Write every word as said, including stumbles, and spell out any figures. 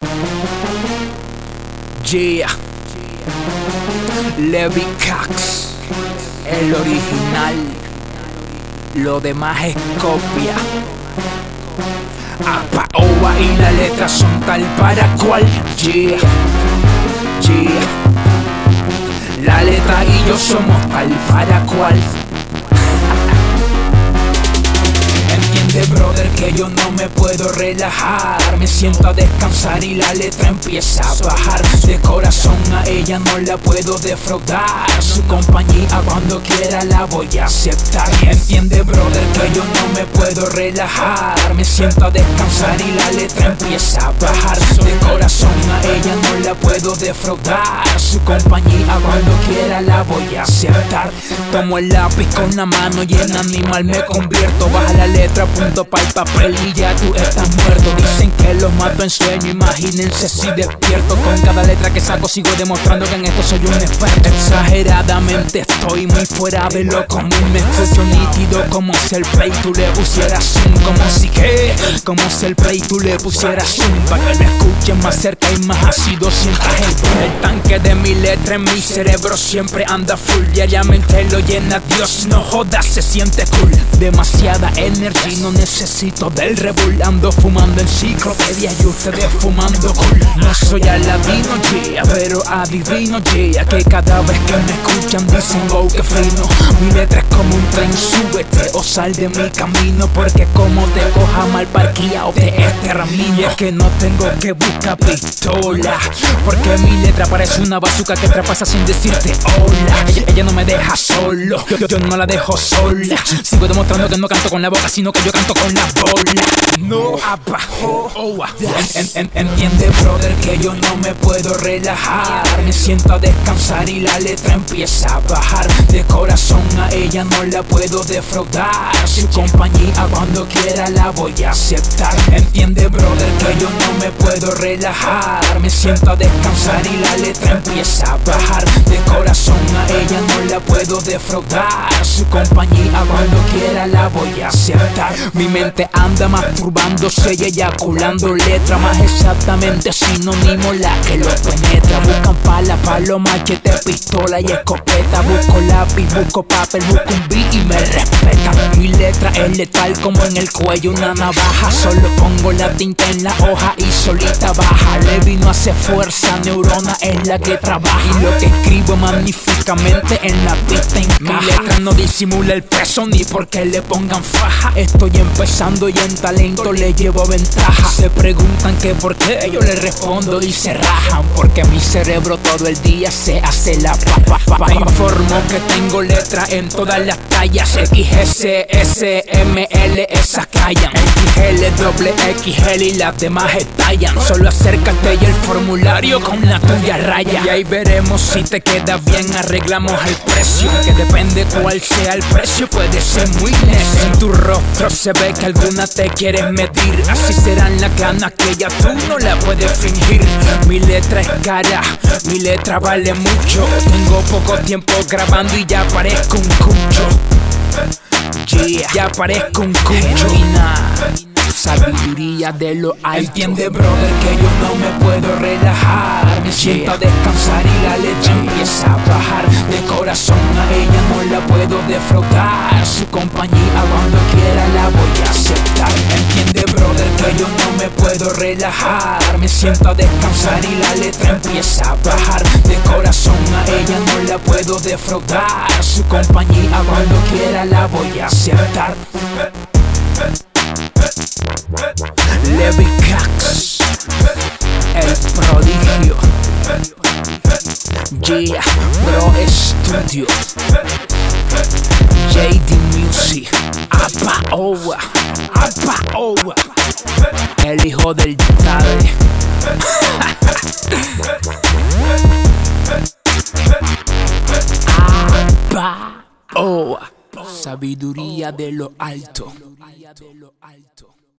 Yeah, Levi Cax, el original, lo demás es copia. Apa, ova y la letra son tal para cual. Yeah, yeah, la letra y yo somos tal para cual. Entiende, brother, que yo no me puedo relajar. Me siento a descansar y la letra empieza a bajar. De corazón a ella no la puedo defraudar. Su compañía cuando quiera la voy a aceptar. Entiende, brother, que yo no me puedo relajar. Me siento a descansar y la letra empieza a bajar. De corazón a ella no la puedo defraudar. Su compañía cuando quiera la voy a aceptar. Tomo el lápiz con la mano y en animal me convierto. Baja la letra, punto para el papel y ya tú estás muerto. Dicen que los mato en sueño, imagínense si despierto. Con cada letra que saco sigo demostrando que en esto soy un experto. Exageradamente estoy muy fuera de lo común. Me escucho nítido como si el play tú le pusieras zoom. Como si que, como si el play tú le pusieras zoom. Para que me escuchen más cerca y más ácido sientas el boom. El tanque de mi letra en mi cerebro siempre anda full. Diariamente lo llena Dios, no jodas, se siente cool. Demasiada energy, no necesito del Rebul. Ando fumando enciclopedia y ustedes fumando cool. No soy aladino, yeah, pero adivino, yeah, que cada vez que me escuchan dicen oh que fino. Mi letra es como un tren, súbete o sal de mi camino. Porque como te coja mal parqueado te extermino. Y es que no tengo que buscar pistola, porque mi letra parece una bazooka que traspasa sin decirte hola. Ella, ella no me deja solo, yo, yo no la dejo sola. Sigo demostrando que no canto con la boca, sino que yo canto con la bola. No abajo, oh, en, en, entiende, brother, que yo no me puedo relajar. Me siento a descansar y la letra empieza a bajar. De corazón a ella no la puedo defraudar. Su compañía cuando quiera la voy a aceptar. Entiende, brother, que yo no me puedo relajar. Me siento a descansar y la letra empieza a bajar. De corazón a ella no la puedo defraudar. Su compañía cuando quiera la voy a aceptar. Mi mente anda masturbándose y eyaculando letra. Más exactamente sinónimo la que lo penetra. Buscan pala, palo, machete, pistola y escopeta. Busco lápiz, busco papel, busco un beat y me respetan. Mi letra es letal como en el cuello una navaja. Solo pongo la tinta en la hoja y solita baja. Levi no hace fuerza, neurona es la que trabaja. Y lo que escribo magníficamente en la pista encaja. Mi letra no disimula el peso ni porque le pongan faja. Estoy empezando y en talento le llevo ventaja. Se preguntan que por qué, yo les respondo y se rajan. Porque mi cerebro todo el día se hace la papa. Pa, pa, pa. Informo que tengo letra en todas las tallas. X, S, S, M, L, esas callan. X L, doble X L y las demás estallan. Solo acércate y el formulario con la tuya raya. Y ahí veremos si te queda bien, arreglamos el precio. Que depende cuál sea el precio, puede ser muy necio. En tu rostro se ve que alguna te quieres medir. Así serán las ganas que ya tú no la puedes fingir. Mi letra es cara, mi letra vale mucho. Tengo poco tiempo grabando y ya parezco un cucho. Yeah, ya parezco un cucho. Sabiduría de lo alto. Entiende, brother, que yo no me puedo relajar. Me siento a descansar y la letra empieza a bajar. De corazón a ella no la puedo defraudar. Su compañía cuando quiera la voy a aceptar. Entiende, brother, que yo no me puedo relajar. Me siento a descansar y la letra empieza a bajar. De corazón a ella no la puedo defraudar. Su compañía cuando quiera la voy a aceptar. Levi Cax, el prodigio. Yeah, Bro Studio, J D Music, Apa Owa, Apa Owa, el hijo del Tade. Apa Owa, sabiduría de lo alto.